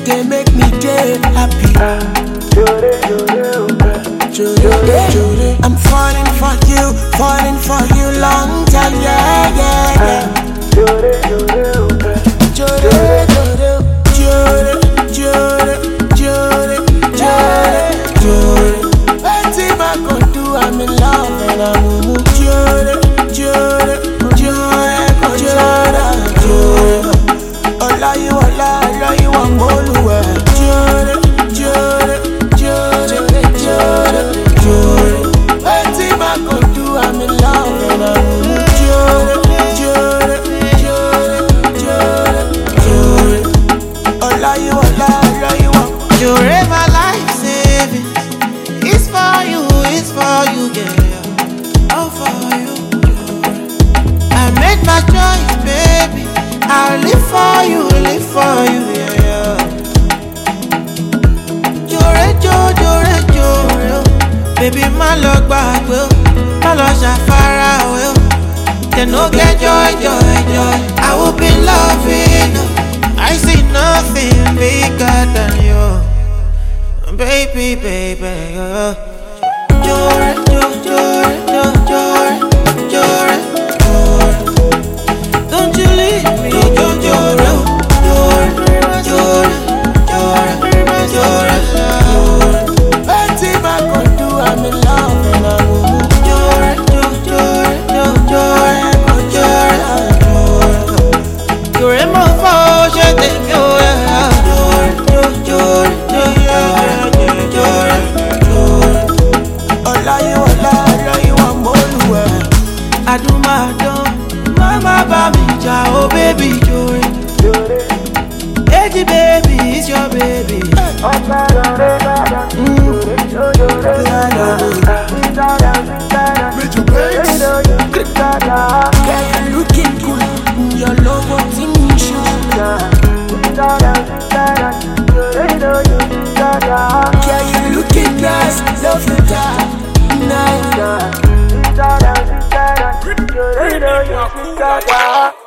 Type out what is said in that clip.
they make me day happy. I'm falling for you long time, yeah, yeah, yeah. Anything I could do, I'm in love and I'm Ola you I'm Oluwa. Anything I could do, I'm in love and I'm Ola you I'm Jure, my life saving. It's for you, yeah. All for you. I made my choice, baby. I'll live for you, yeah. Jure, baby, my luck back, will. My love far away. They no get joy. I will be loving you. I see nothing bigger than you, baby. Jure. Don't you leave me, Jure. Anything I could do, I'm in love and I'm Jure, my fault, je t'aime, Ola you I'm Oluwa. Adumado, mama bamija, oh baby Jure. Hey baby, it's your baby. Yeah, you looking good. Your logo thing shoes. Yeah, you looking nice. Love you that nice.